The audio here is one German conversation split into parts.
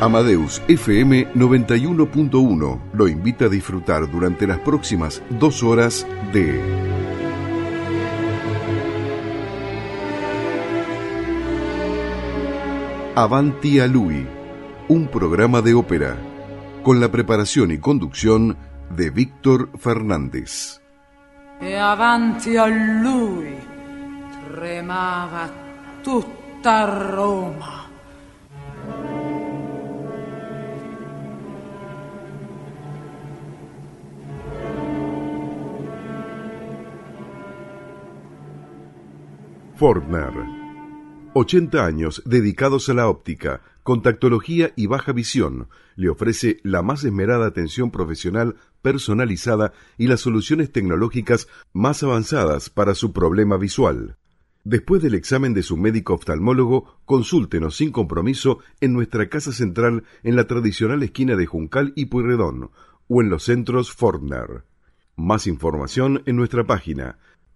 Amadeus FM 91.1 lo invita a disfrutar durante las próximas 2 horas de Avanti a Lui, un programa de ópera, con la preparación y conducción de Víctor Fernández. E avanti a lui tremava tutta Roma. Fortner, 80 años dedicados a la óptica, contactología y baja visión, le ofrece la más esmerada atención profesional personalizada y las soluciones tecnológicas más avanzadas para su problema visual. Después del examen de su médico oftalmólogo, consúltenos sin compromiso en nuestra casa central en la tradicional esquina de Juncal y Pueyrredón o en los centros Fortner. Más información en nuestra página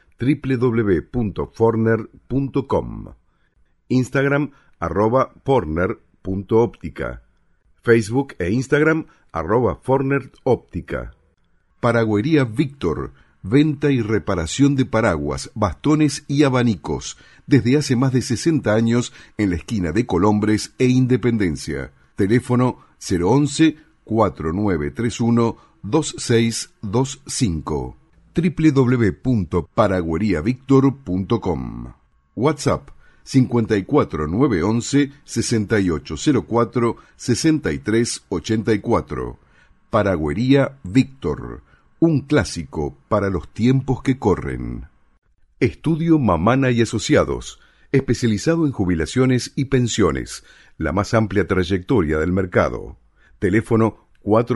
www.fortner.com, Instagram @fortner.óptica, Facebook e Instagram @fortneroptica. Paragüería Víctor, venta y reparación de paraguas, bastones y abanicos, desde hace más de 60 años en la esquina de Colombres e Independencia. Teléfono 011-4931-2625. www.paragüeriavictor.com. WhatsApp 54911-6804-6384. Paragüería Víctor, un clásico para los tiempos que corren. Estudio Mamana y Asociados, especializado en jubilaciones y pensiones, la más amplia trayectoria del mercado. Teléfono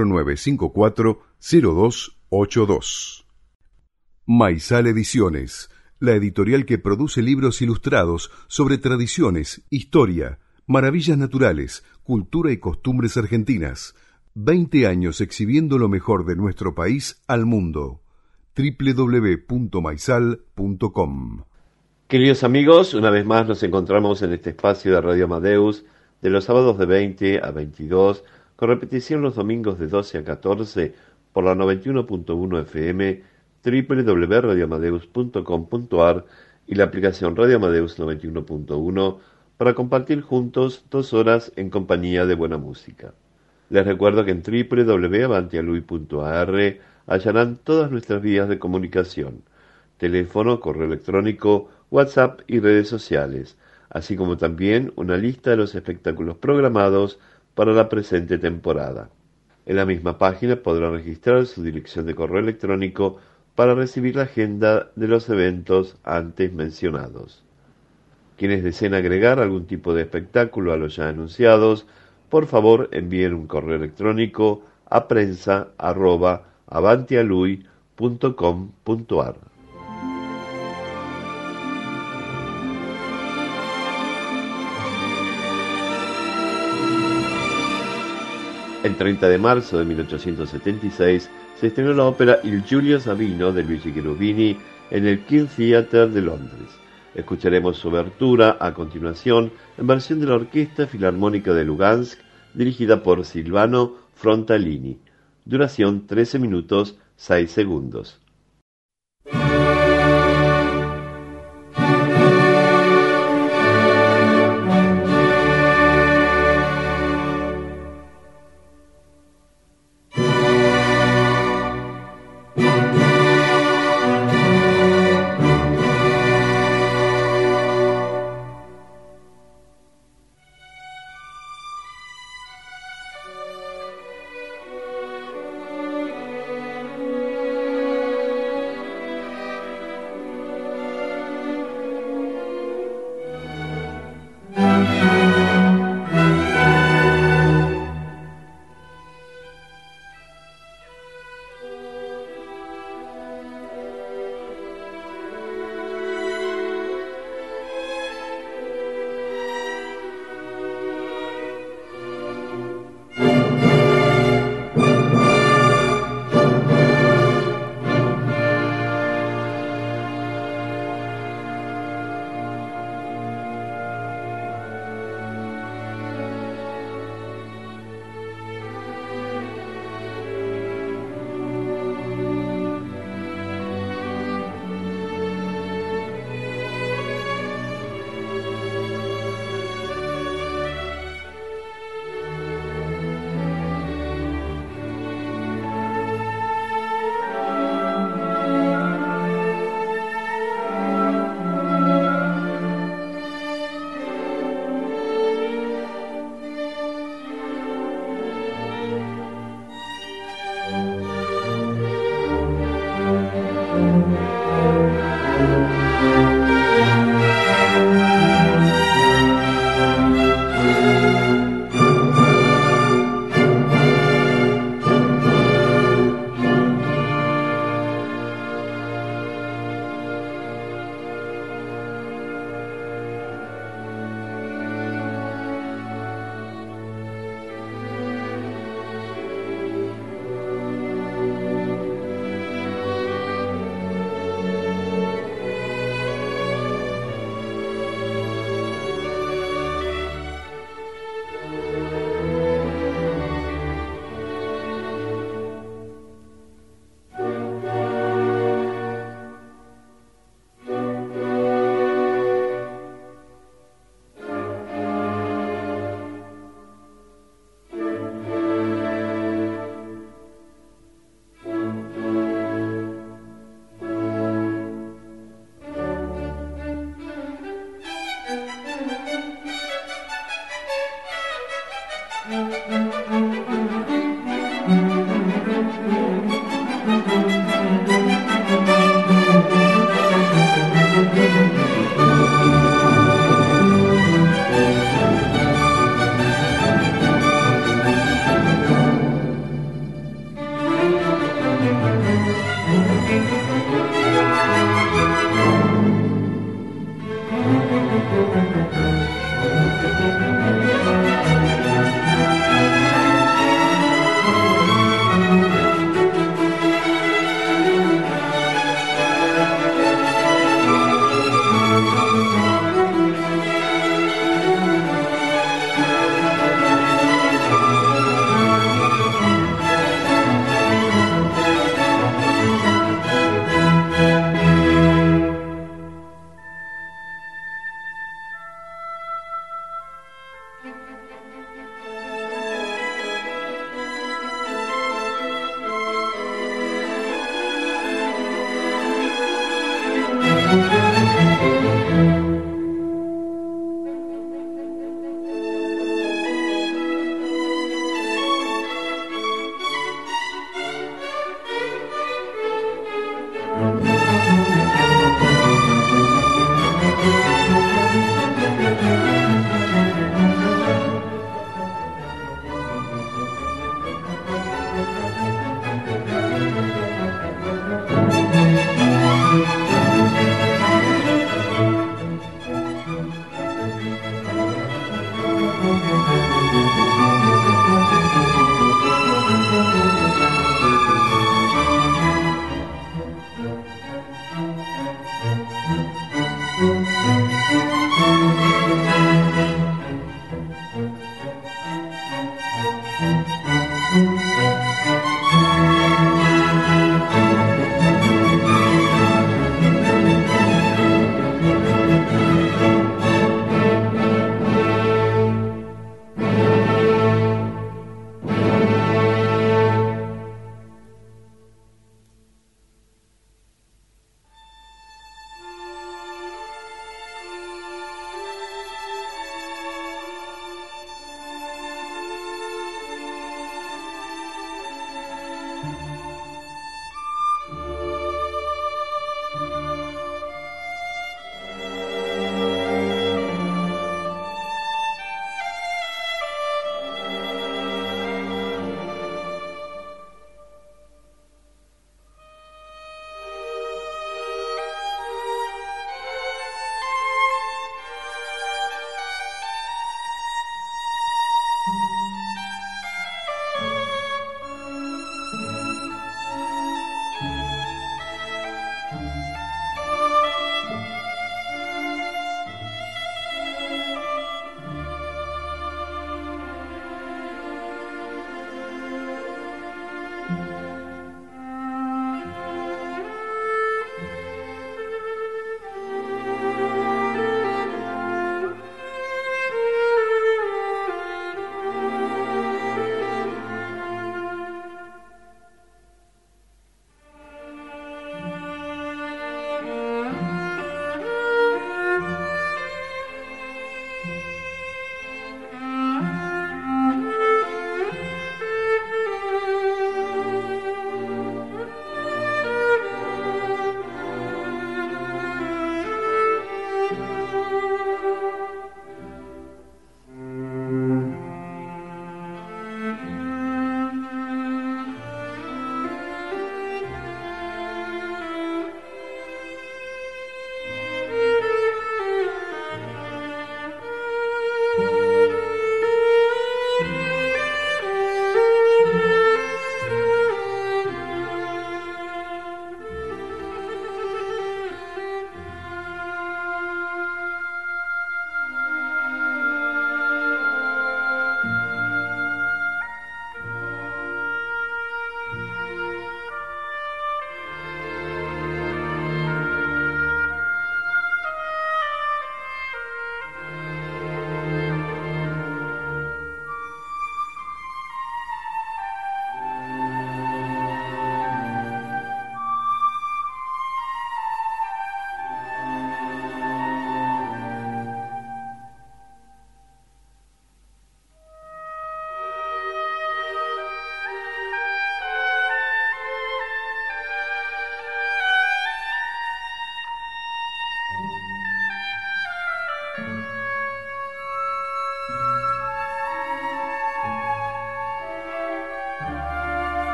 4954-0282. Maizal Ediciones, la editorial que produce libros ilustrados sobre tradiciones, historia, maravillas naturales, cultura y costumbres argentinas. 20 años exhibiendo lo mejor de nuestro país al mundo. www.maizal.com. Queridos amigos, una vez más nos encontramos en este espacio de Radio Amadeus de los sábados de 20 a 22, con repetición los domingos de 12 a 14 por la 91.1 FM, www.radioamadeus.com.ar y la aplicación Radio Amadeus 91.1 para compartir juntos 2 horas en compañía de buena música. Les recuerdo que en www.avantialui.ar hallarán todas nuestras vías de comunicación: teléfono, correo electrónico, WhatsApp y redes sociales, así como también una lista de los espectáculos programados para la presente temporada. En la misma página podrán registrar su dirección de correo electrónico para recibir la agenda de los eventos antes mencionados. Quienes deseen agregar algún tipo de espectáculo a los ya anunciados, por favor envíen un correo electrónico a prensa@avantialui.com.ar. El 30 de marzo de 1876 se estrenó la ópera Il Giulio Savino de Luigi Cherubini en el King Theatre de Londres. Escucharemos su obertura a continuación en versión de la Orquesta Filarmónica de Lugansk, dirigida por Silvano Frontalini. Duración 13 minutos 6 segundos.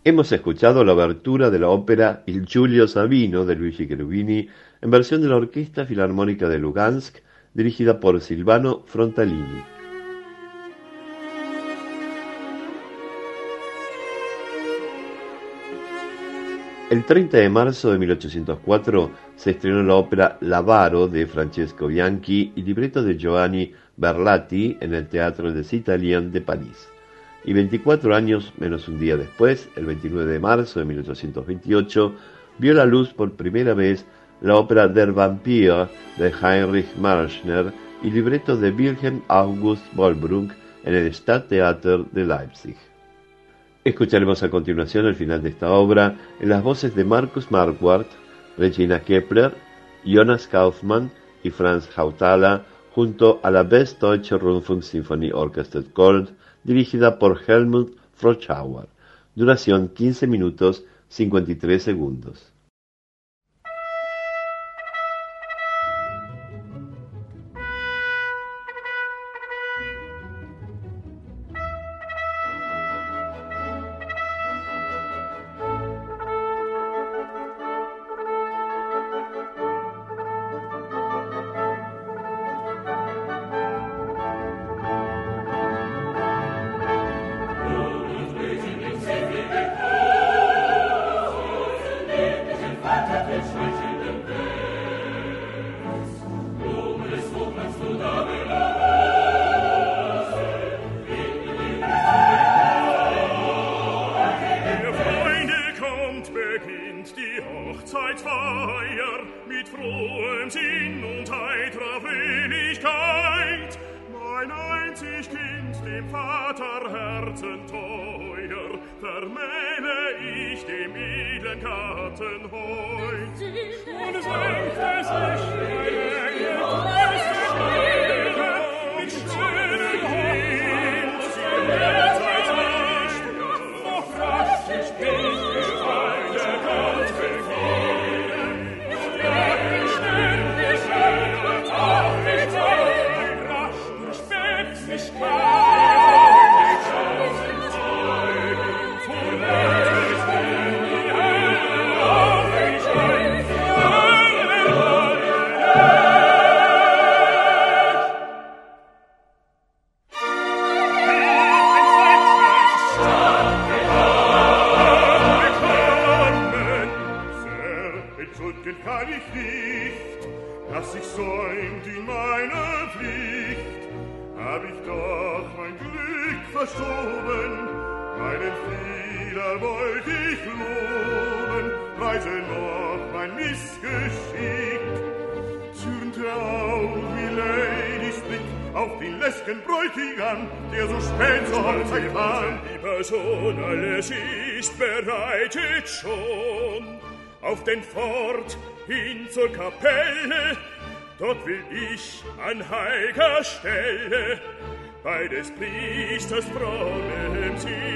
Hemos escuchado la obertura de la ópera Il Giulio Sabino de Luigi Cherubini en versión de la Orquesta Filarmónica de Lugansk, dirigida por Silvano Frontalini. El 30 de marzo de 1804 se estrenó la ópera L'Avaro de Francesco Bianchi y libreto de Giovanni Berlati en el Théâtre des Italiens de París. Y 24 años menos un día después, el 29 de marzo de 1828, vio la luz por primera vez la ópera Der Vampir de Heinrich Marschner y libreto de Wilhelm August Bollbrunck en el Stadttheater de Leipzig. Escucharemos a continuación el final de esta obra en las voces de Markus Marquardt, Regina Kepler, Jonas Kaufmann y Franz Hautala junto a la Westdeutsche Rundfunksinfonie Orchester Gold, dirigida por Helmut Froschauer. Duración 15 minutos 53 segundos. Auf den Pfort hin zur Kapelle, dort will ich an heiliger Stelle bei des Priesters frommem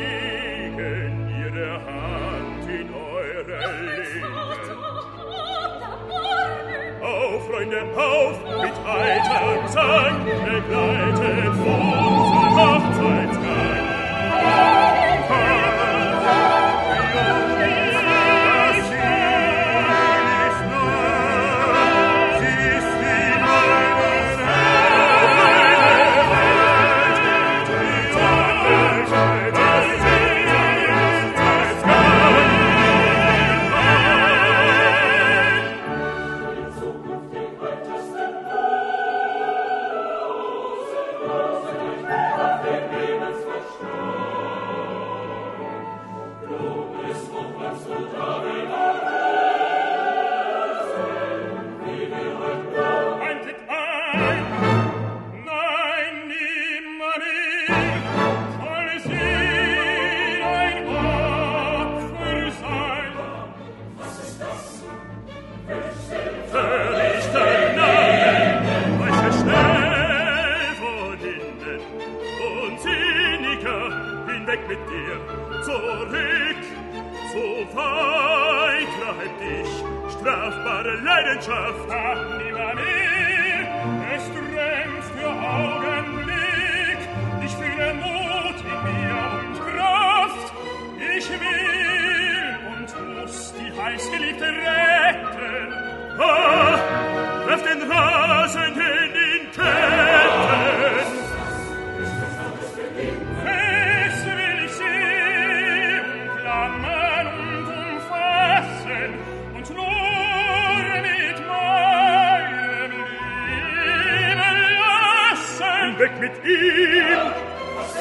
Segen ihre Hand in eure legen. Auf, Freunde, auf, mit heiterem Sang, begleitet unsere Hochzeitsgang. Ich fühle Mut in mir und Kraft. Ich will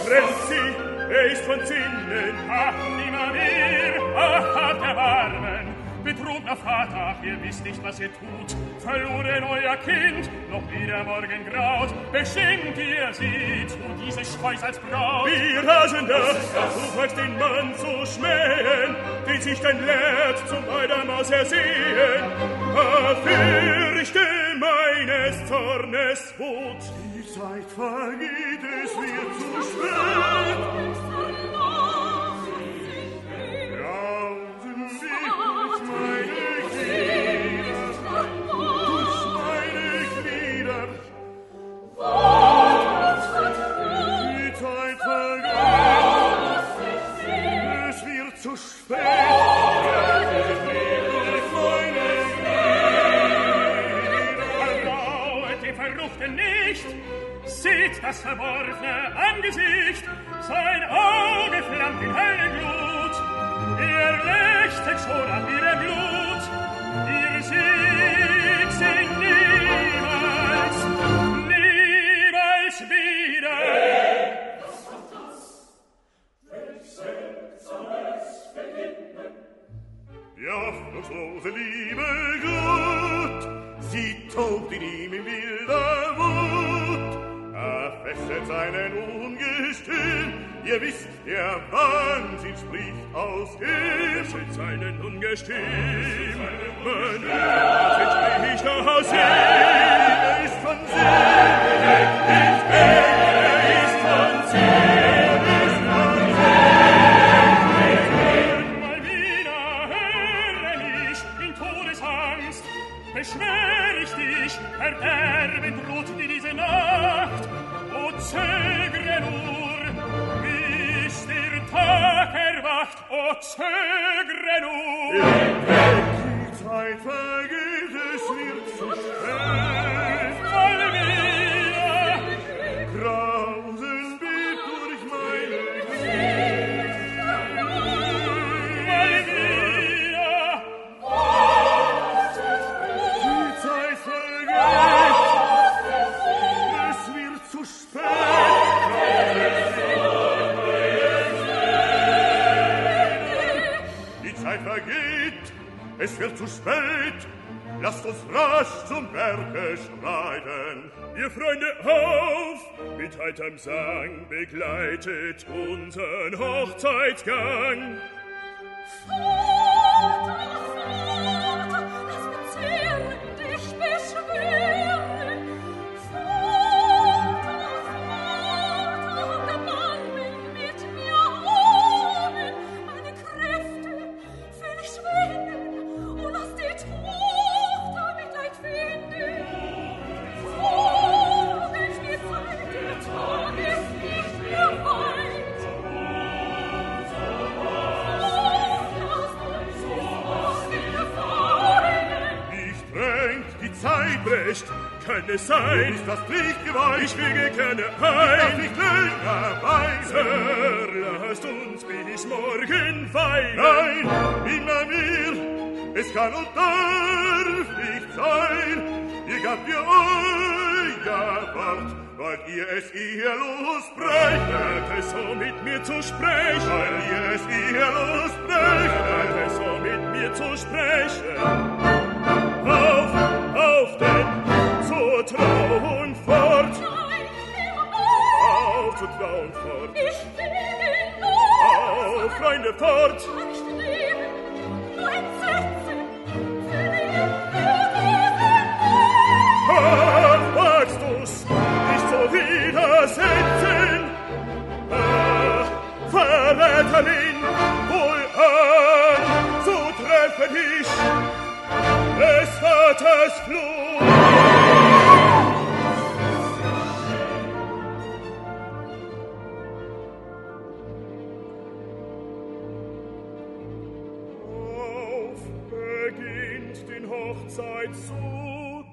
brennt sie, ist von Sinnen. Ach, nimmer mehr, ach, habt Erbarmen. Betrunkener Vater, ihr wisst nicht, was ihr tut. Verloren euer Kind, noch wieder morgen graut. Beschenkt ihr sie zu dieses Schweiß als Braut. Wie rasender, du weißt den Mann zu schmähen, den sich dein Lehrt zum Eidermaß ersehen. Fürchte meines Zornes Wut. Die Zeit vergeht, es wird zu spät. Grausen sie durch meine Glieder, durch meine Glieder. Die Zeit vergeht, es wird zu spät. Nicht, seht das verworfene Angesicht, sein Auge flammt in Höllenglut, leuchtet schon an ihrem Blut, ihr seht sie niemals, niemals wieder. Die hoffnungslose Liebe gut, sie tobt in ihm in wilder Wut, fesselt seinen Ungestüm, ihr wisst, der Wahnsinn spricht aus ihm. Fesselt seinen Ungestüm, mein Wahnsinn spricht aus ihm. Er ist von Sinn, er ist von Sinn. Beschwör ich dich, Verderben droht dir diese Nacht, o zögre nur, bis der Tag erwacht, o zögre nur. Die Zeit vergeht, es wird zu spät. Mal wieder, Grausen weht durch meine Glieder. mal wieder, Die Zeit vergeht, es wird zu spät. Die Zeit vergeht, es wird zu spät. Lasst uns rasch zum Werke schreiten. Ihr Freunde, auf! Mit heiterm Sang begleitet unseren Hochzeitsgang. Kann es sein, ist das Pflicht geweiht? Ich wege gerne ein. Ich darf nicht länger weinen. Sir, lasst uns bis morgen weinen. Nein, immer mehr, es kann und darf nicht sein. Ihr gabt ihr euer Wort, wollt ihr es ihr losbrechen? Wollt es so mit mir zu sprechen? Wollt ihr es ihr losbrechen? Wollt es so mit mir zu sprechen? Auf denn, zur Trauung fort. Auf zur Trauung fort. Ich will gehen los. Auf, Freunde, fort. Kann nicht leben, nur entsetzen, will Ach, magst du's nicht so widersetzen? Ach, Verräterin, wohlan, so treffe dich des Vaters Fluch. Auf beginnt den Hochzeitszug.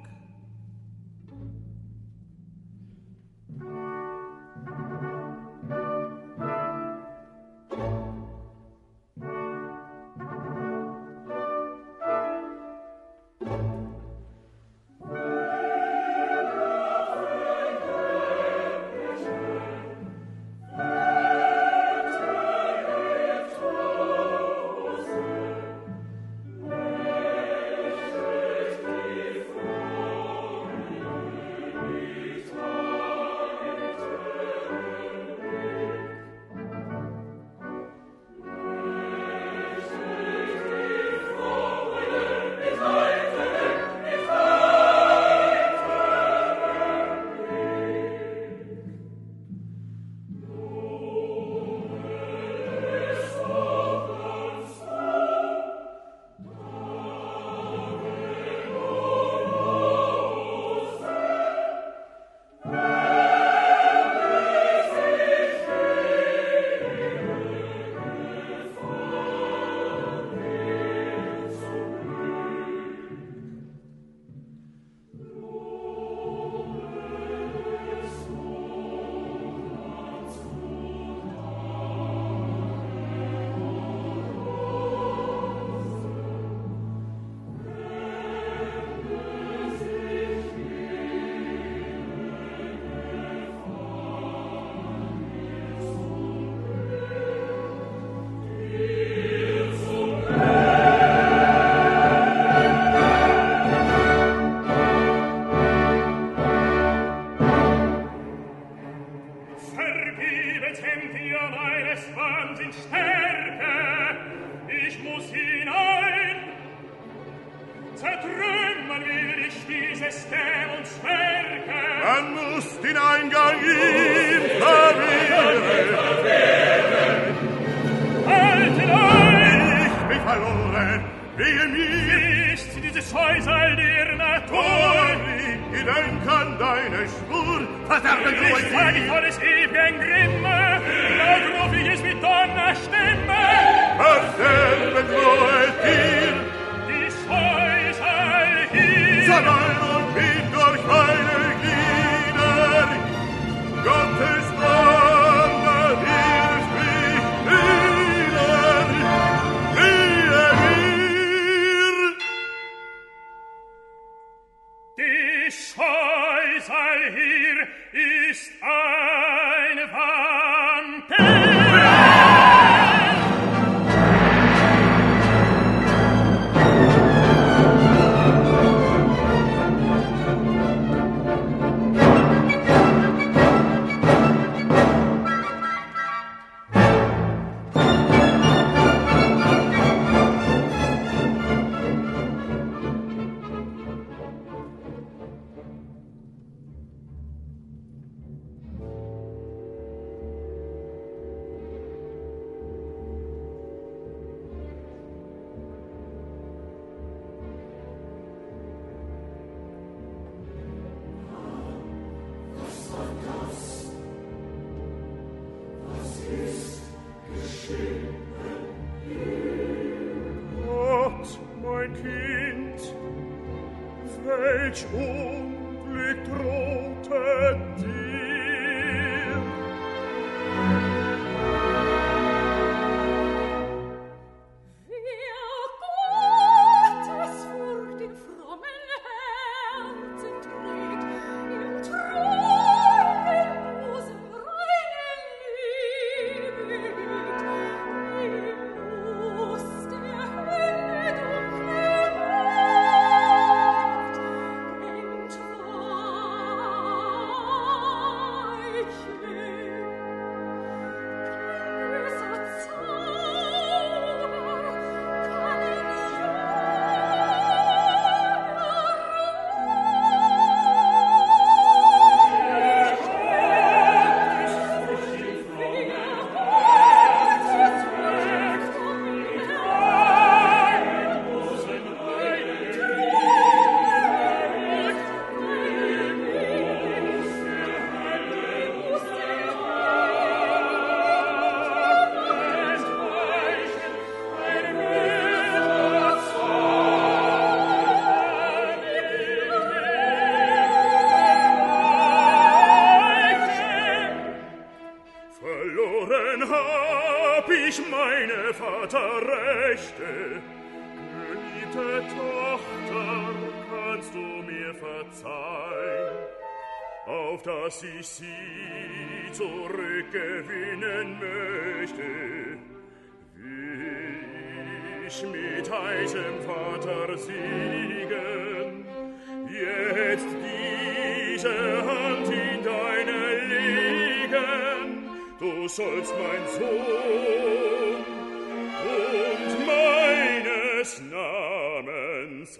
des Wahnsinns Stärke, ich muss hinein. Zertrümmern will ich dieses Dämonswerke. Man muss den Eingang ihm verwehren. Haltet ein! Ich bin verloren, wehe mir. Ist dieses Häusal der Natur? Gedenk an deine Spur, verderben du Ich sag ich vor des ewigen Grimme, laut ruf ich es mit Donnerstimme. verderben du dir. Dies Häusal hier, Zerrein und Wind durch meine Glieder. Gottes Donner hilft mich wieder. Wehe mir. dies Häusal hier ist ein Vampir. Gott, mein Kind, welch Unglück drohte dir? Wer Gottesfurcht in frommen Herzen trägt, im treuen Busen reine Liebe liegt, dem muss der Hölle dunkle Macht Vaterrechte. Geliebte Tochter, kannst du mir verzeihen, auf dass ich sie zurückgewinnen möchte, will ich mit heißem Vater siegen, jetzt diese Hand in deine legen, du sollst mein Sohn und meines Namens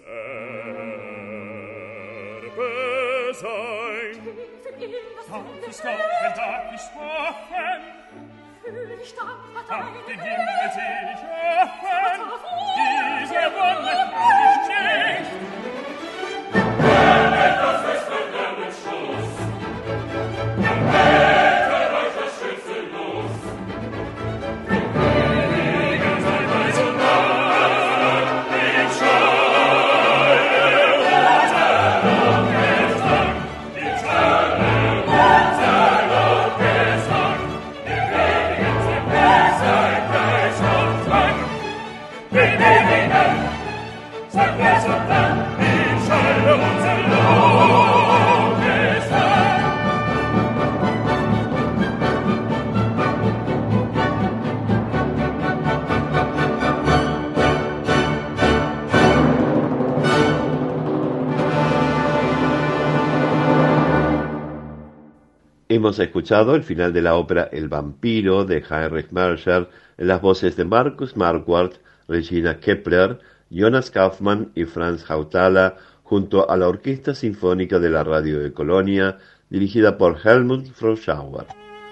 Erbe sein. Darf ist Gott, wenn Tag gesprochen, Fühl ich dankbar auf deine den Himmel selig offen, diese Wonne trag ich nicht. Wenn etwas fest an Ärmel Schoß, dann wetter euch das Schütze los. Den Königen sei weiß und Nacht, den Schale Unterlob Gesang, den Schale Unterlob Gesang, den Königen sei Preis, sei Preis und Dank, den Königen Hemos escuchado el final de la ópera El vampiro de Heinrich Mörcher en las voces de Markus Marquardt, Regina Kepler, Jonas Kaufmann y Franz Hautala, junto a la Orquesta Sinfónica de la Radio de Colonia, dirigida por Helmut Froschauer.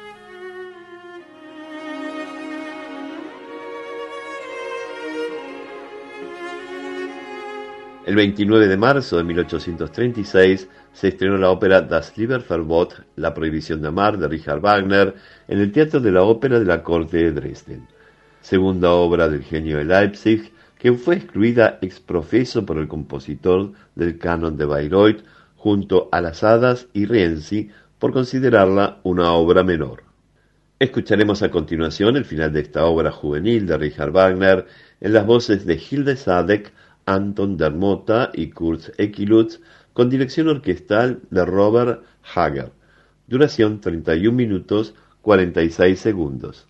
El 29 de marzo de 1836 se estrenó la ópera Das Liebeverbot, La prohibición de amar, de Richard Wagner, en el Teatro de la Ópera de la Corte de Dresden. Segunda obra del genio de Leipzig, que fue excluida ex profeso por el compositor del canon de Bayreuth, junto a Las Hadas y Rienzi, por considerarla una obra menor. Escucharemos a continuación el final de esta obra juvenil de Richard Wagner en las voces de Hilde Sadek, Anton Dermota y Kurt Ekilutz, con dirección orquestal de Robert Hager. Duración 31 minutos 46 segundos.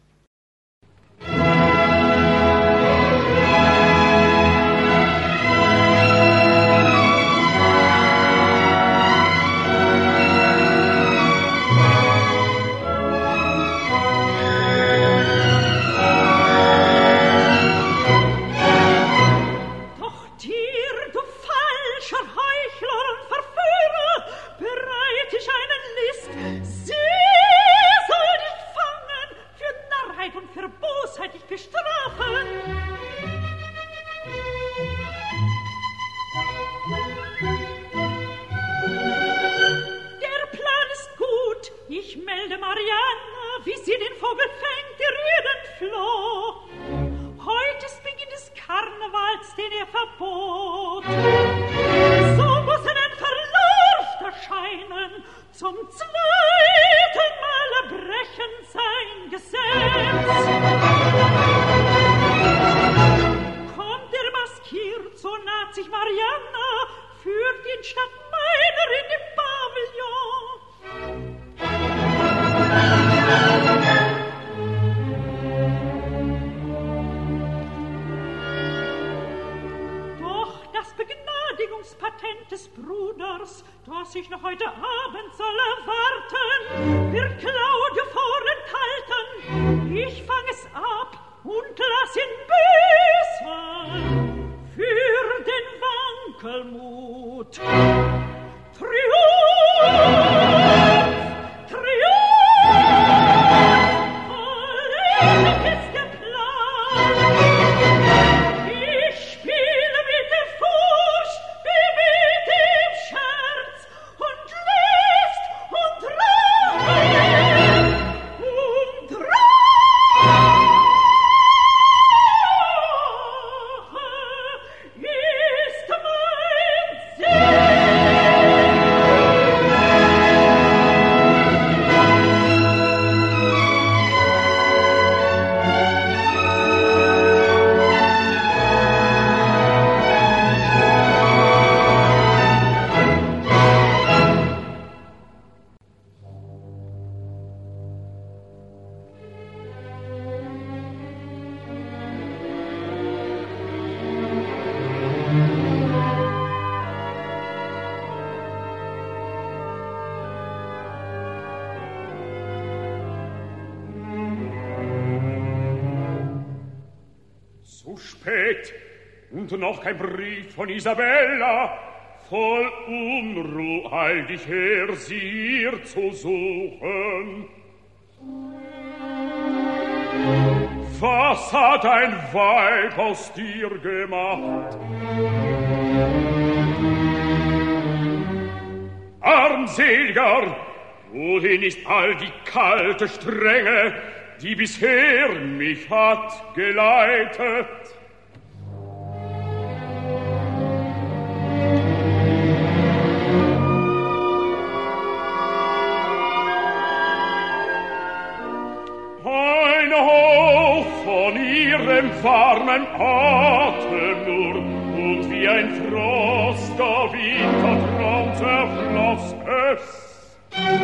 Und noch kein Brief von Isabella. Voll Unruh eil dich her, sie hier zu suchen. Was hat ein Weib aus dir gemacht? Armseliger, wohin ist all die kalte Strenge, die bisher mich hat geleitet? Warmen Atem nur, und wie ein Frost der Wintertraum zerfloss es.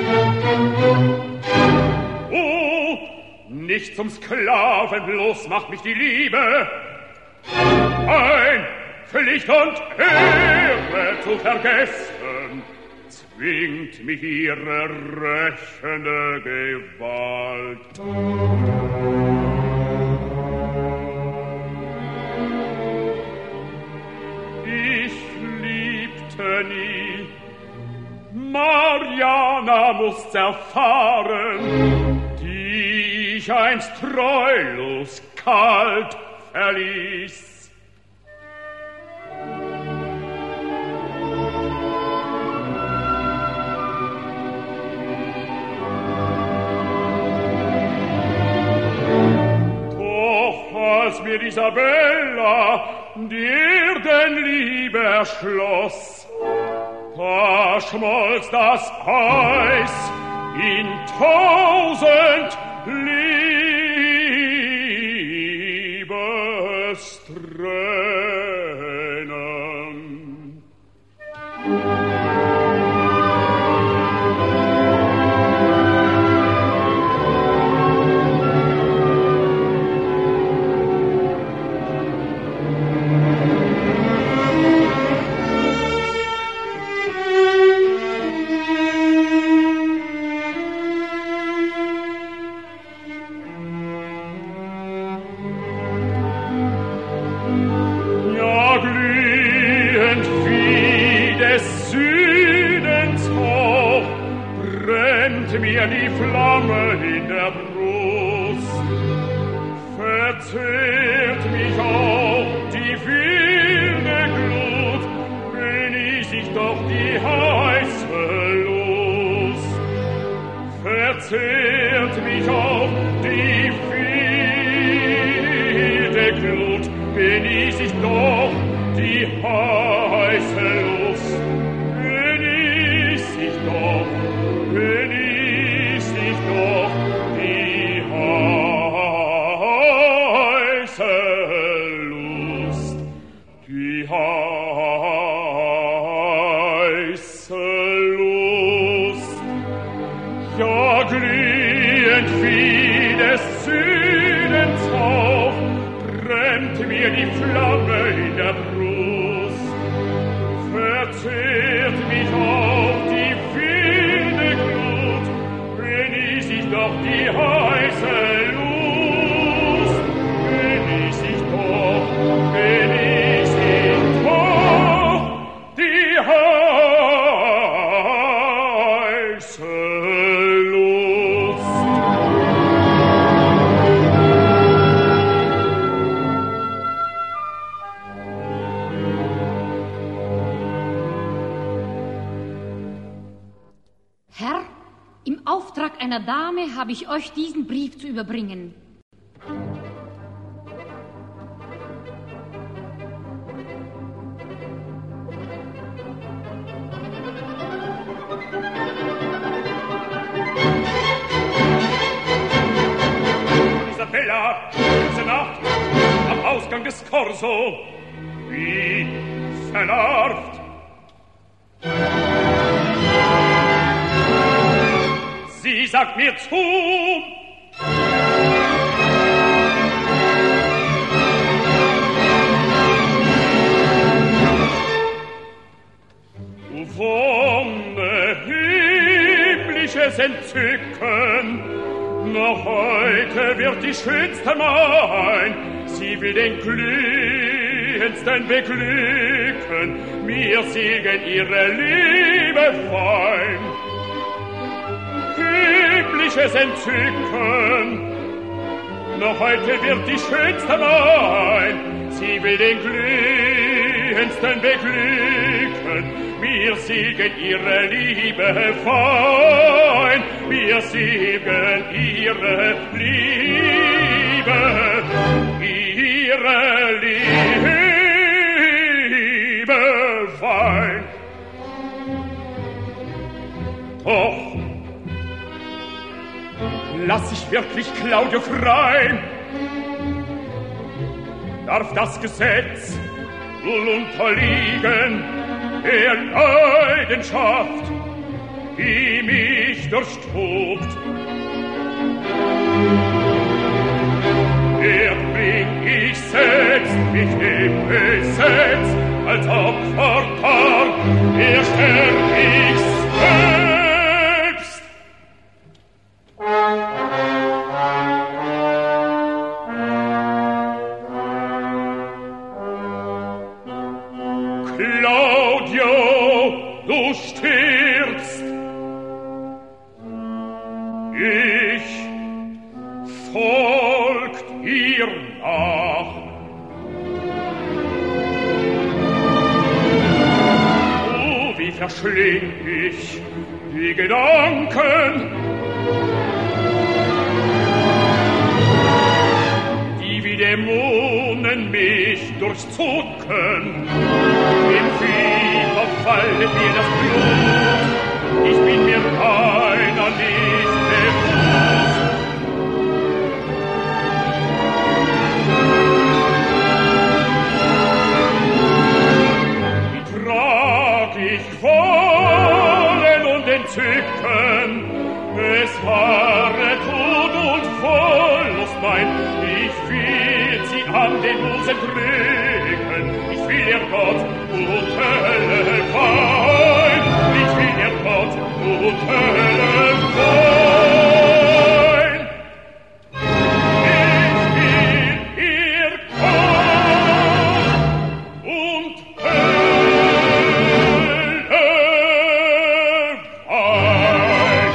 Oh, nicht zum Sklaven bloß macht mich die Liebe, ein Pflicht und Ehre zu vergessen. zwingt mich ihre rächende Gewalt. Ich liebte nie, Mariana mußt's erfahren, die ich einst treulos kalt verließ. Als mir Isabella dir denn Liebe erschloss, da schmolz das Eis in 1000 Liebestränen. Mir die Flamme in der Brust, verzehrt mich auch die wilde Glut, genieß ich doch die heiße Lust. Verzehrt mich auch die wilde Glut, genieß ich doch die heiße Lust. Genieß ich doch die heiße Lust, die heiße Lust. Ja, glühend wie des Südens Hauch brennt mir die Flamme in der Brust, verzehrt mich auch die wilde Glut, genieß ich doch die heiße Lust, genieß ich doch die heiße Lust. Herr, im Auftrag einer Dame habe ich euch diesen Brief zu überbringen. Isabella, diese Nacht, am Ausgang des Corso, wie verlarvt. Sie sagt mir zu, Wonne, himmlisches Entzücken, noch heute wird die schönste mein, sie will den glühendsten beglücken, mir siegen ihre Liebe fein. Himmlisches Entzücken, noch heute wird die schönste mein, sie will den glühendsten beglücken, mir siegen ihre Liebe fein, mir siegen ihre Liebe fein. Doch lass ich wirklich Claudio frei? Darf das Gesetz wohl unterliegen der Leidenschaft, die mich durchtobt? Erbring ich selbst mich dem Gesetz als Opferpaar, ersterb ich's du stirbst. Ich folgt ihr nach. Oh, wie verschling ich die Gedanken, die wie Dämonen mich durchzucken. Im Fieber fallet mir das Blut, ich bin mir keiner nicht bewusst. Wie trag ich Wollen und Entzücken, es wahre Tod und Verlust mein, ich will sie an den Busen drücken, ich will ihr Gott und Hölle fein, ich will ihr Gott und Hölle fein, ich will ihr Gott und Hölle fein.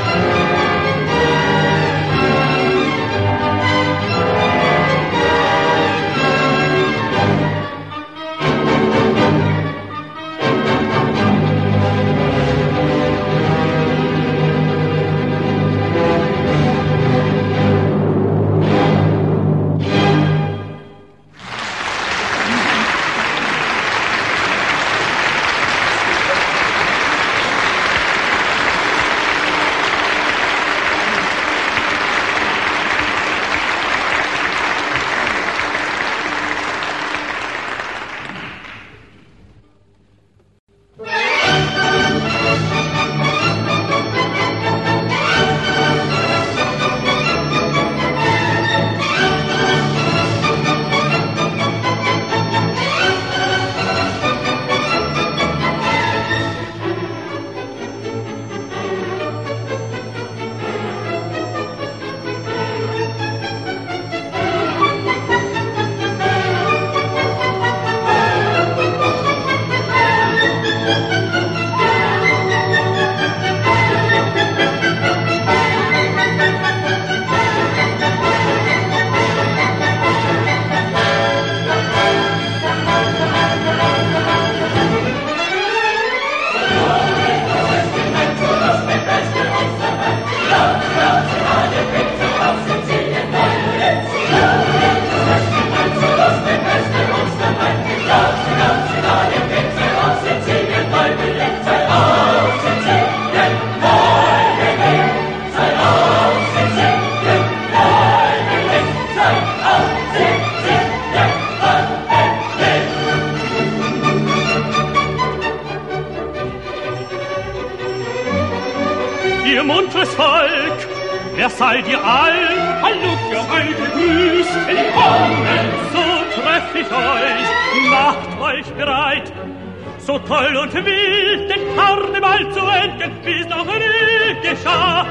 Ihr muntres Volk, wer seid ihr all? Hallo, ihr seid gegrüßt, willkommen. So treff ich euch, macht euch bereit, so toll und wild den Karneval zu enden, wie's noch nie geschah.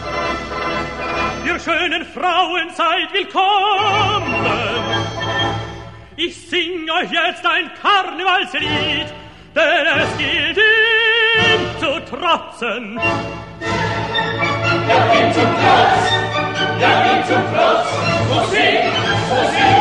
Ihr schönen Frauen seid willkommen. Ich sing euch jetzt ein Karnevalslied, denn es gilt ihm zu trotzen. Ja, ihm zum Trotz, ja, ihm zum Trotz, Musik, Musik.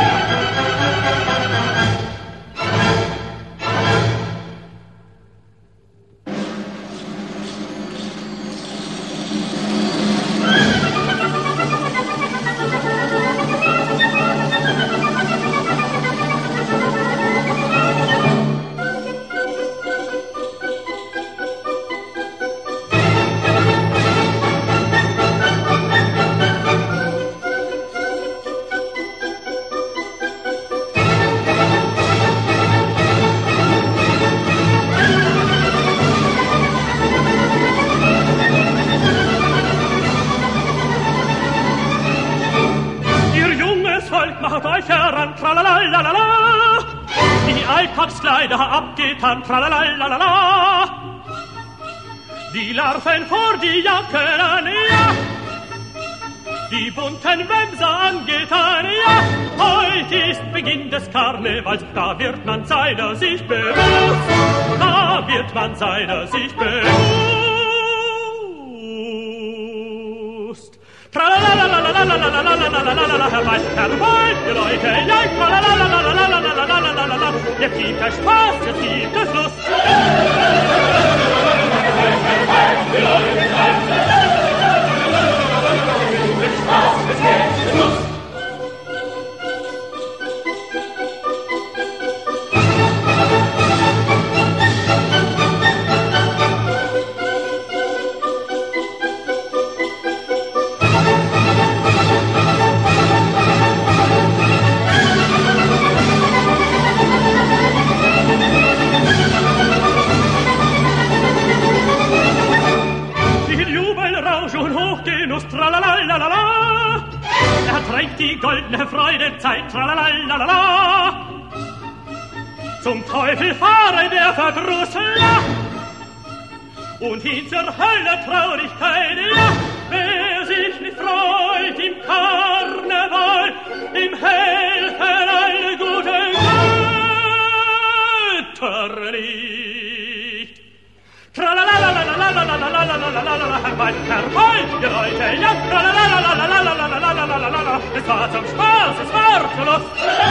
Alltagskleider abgetan, tralalalala. Die Larven vor die Jacken an, ja. Die bunten Wämser angetan, ja. Heute ist Beginn des Karnevals, da wird man seiner sich bewusst. Da da wird man seiner sich bewusst. Tralalalalalalalalalalala, herbei, ihr Leute, ja, tralalalalalalalala, jetzt gibt es Spaß, jetzt gibt es Lust. Herbei, ihr Leute, Spaß, es geht los. Tralalalala, er trägt die goldene Freudezeit, tralalalala. Zum Teufel fahre der Verdrussler und hin zur Hölle Traurigkeit, ja. Wer sich nicht freut im Karneval, im helfen alle guten Götterlicht. Tralalalalalalalalalalalalala, herbei, ihr Leute, ja, tralalalalalalalalalala, es war zum Spaß, es war zur Lust.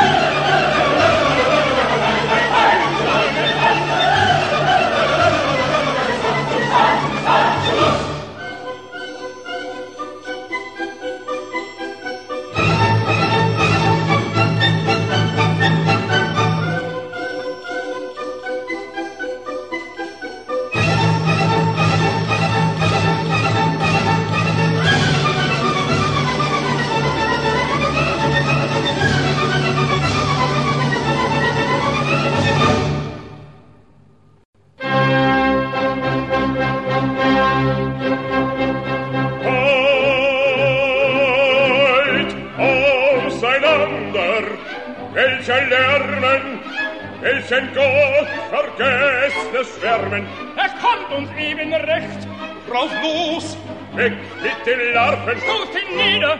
Welcher Lärmen, welchen Gott vergessnes Schwärmen. Kommt uns eben recht. Drauf los, weg mit den Larven. Stoßt ihn nieder.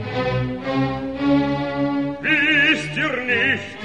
Wisst ihr nicht,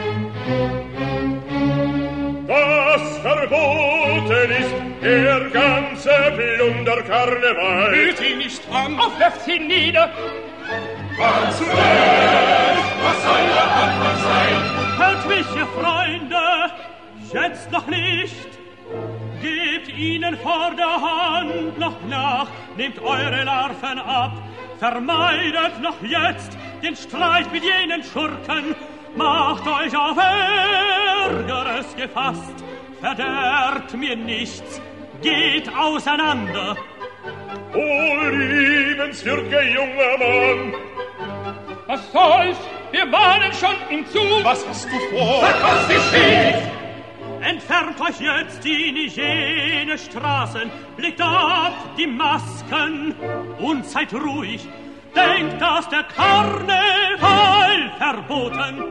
dass verboten ist der ganze Plunderkarneval? Hört ihn nicht an, aufwerft ihn nieder. Was zu Recht, was soll der Anfang sein? Hört mich, ihr Freunde, jetzt noch nicht. Gebt ihnen vor der Hand noch nach, nehmt eure Larven ab. Vermeidet noch jetzt den Streit mit jenen Schurken. Macht euch auf Ärgeres gefasst. Verderbt mir nichts, geht auseinander. O liebenswürdige junger Mann, was soll's? Wir mahnen schon ihm zu. was hast du vor? Was ist schief? Entfernt euch jetzt in jene Straßen, legt ab die Masken und seid ruhig. Denkt, dass der Karneval verboten.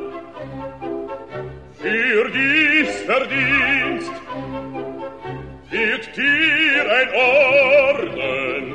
Für dies Verdienst wird dir ein Orden.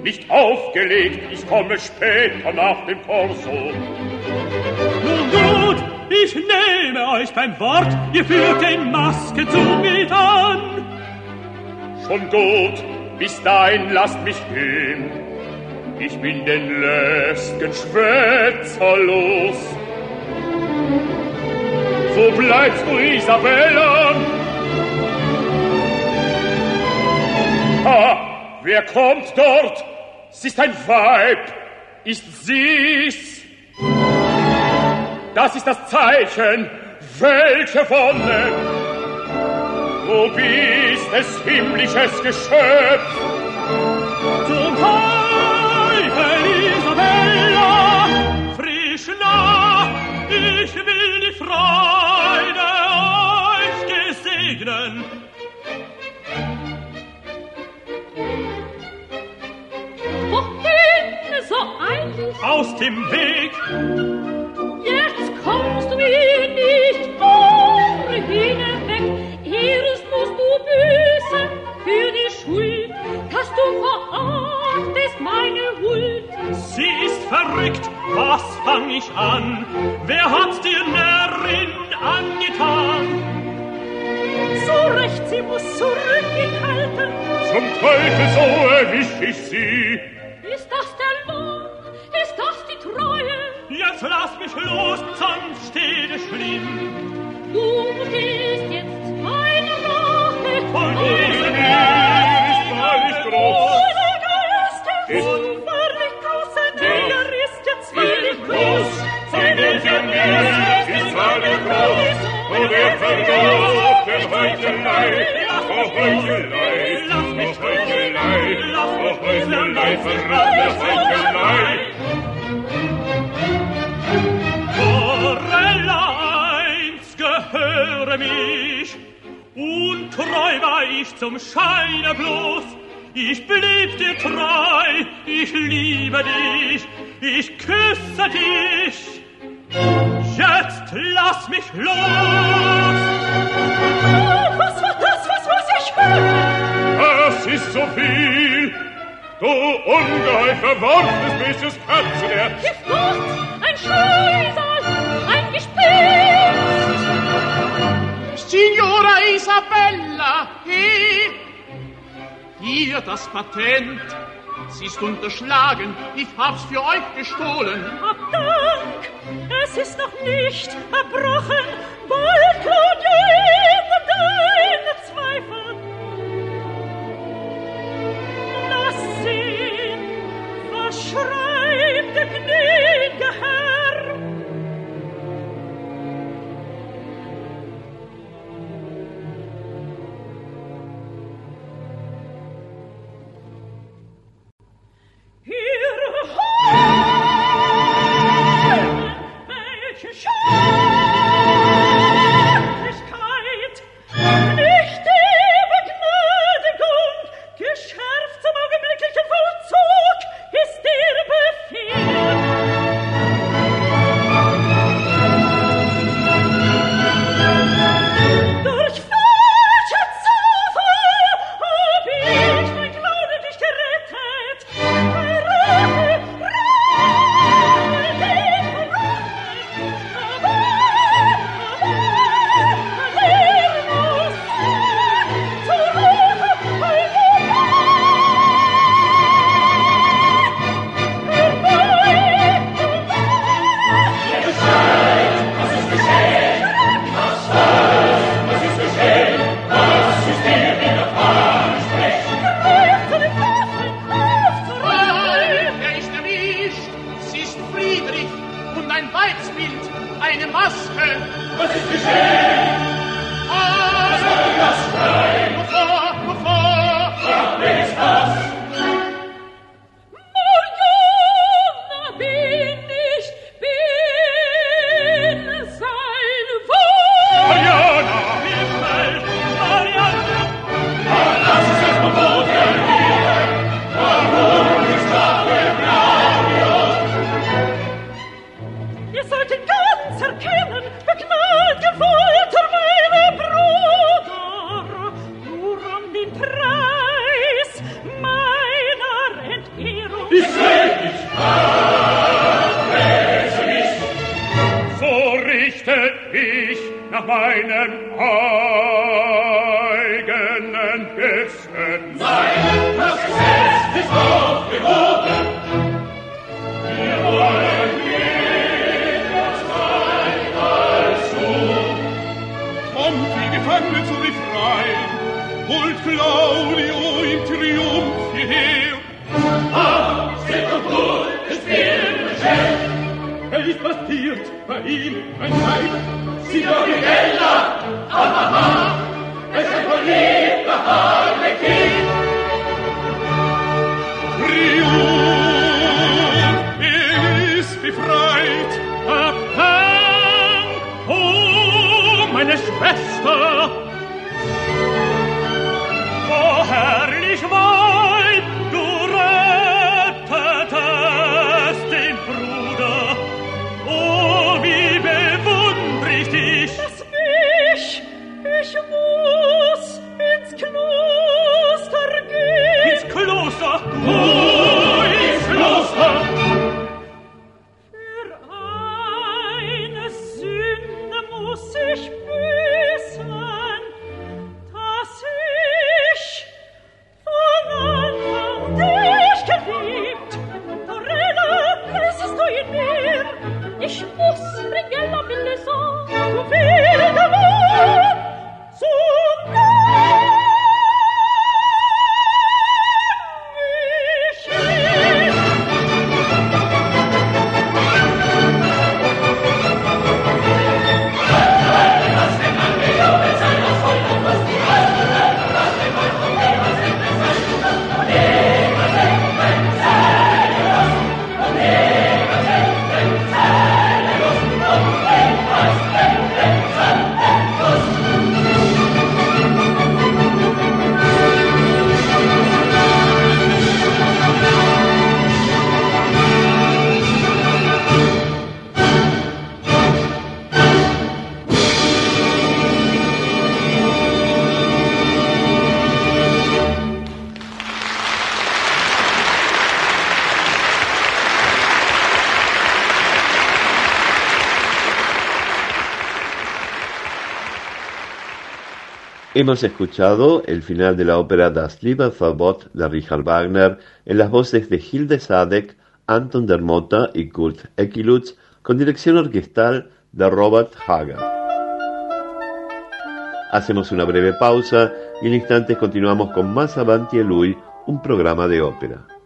nicht aufgelegt, ich komme später nach dem Korso. Nun gut, ich nehme euch beim Wort, ihr führt den Maskenzug mit an. Schon gut, bis dahin lasst mich gehen. Ich bin den lästigen Schwätzer los. Wo bleibst du, Isabella? Ah, wer kommt dort? Sie ist ein Weib. Ist sie's? Das ist das Zeichen. Welche Wonne! Wo bist es, himmlisches Geschöpf? Zum Teufel, Isabella, frisch nah, ich will die Freude euch gesegnen. Wohin so eilig? Aus dem Weg. Jetzt kommst du mir nicht vor hinweg. Erst musst du büßen für die Schuld, dass du verachtest meine Huld. Sie ist verrückt, was fang ich an? Wer hat dir Närrin angetan? So recht, sie muss zurückgehalten. Zum Teufel, so erwisch ich sie. Ist das der Lohn? Ist das die Treue? Jetzt lass mich los, sonst steht es schlimm. Du stehst jetzt meine Rache. Von diesem Heer ist wahrlich groß. Unser Geist ist wahrlich groß. Ein Heer ist jetzt wahrlich groß. Sein welcher Meer ist wahrlich groß. Und er vergaß der Heuchelei. Oh Heuchelei, oh Heuchelei, oh Heuchelei, verrat der Heuchelei. Fräuleins, gehöre mich, untreu war ich zum Scheine bloß, ich blieb dir treu, ich liebe dich, ich küsse dich, jetzt lass mich los! Was war das, was muss ich hören? Das ist so viel, du ungeheuer verworfenes böses Katzenherz. Die Flucht, ein Scheusal, ein Gespenst. Signora Isabella, hier das Patent. Sie ist unterschlagen, ich hab's für euch gestohlen. Hab Dank, es ist noch nicht erbrochen. Bald Claudine deine Zweifel. Lass sehen, was schreibt der gnädige Herr. Preis meiner Entgegen ich nach meinem eigenen Gesetz. Nein, das Gesetz ist aufgehoben. Wir wollen jeder sein als du. Kommt die Gefangene zu befreien, holt Claudio im Triumph hierher. Ah, steht doch gut, es wird beschämt. Es ist passiert bei ihm ein Leid. Signorina, Amaha, es ist verliebter Harlekin. Triumph, ist befreit. Abhang, oh, meine Schwester. Oh, herrlich Weib, du rettetest den Bruder. Oh, wie bewundere ich dich. Lass mich, ich muss ins Kloster gehen. Ins Kloster, oh, ins Kloster. Für eine Sünde muss ich büßen, dass ich von Anfang dich geliebt. Dorella, lässest du in mir? Ich muss, Ringella Millesant, du wilde Mann, zum Hemos escuchado el final de la ópera Das Liebesverbot de Richard Wagner en las voces de Hilde Sadek, Anton der Motta y Kurt Ekilutz, con dirección orquestal de Robert Hager. Hacemos una breve pausa y en instantes continuamos con más Avanti a Lui, un programa de ópera.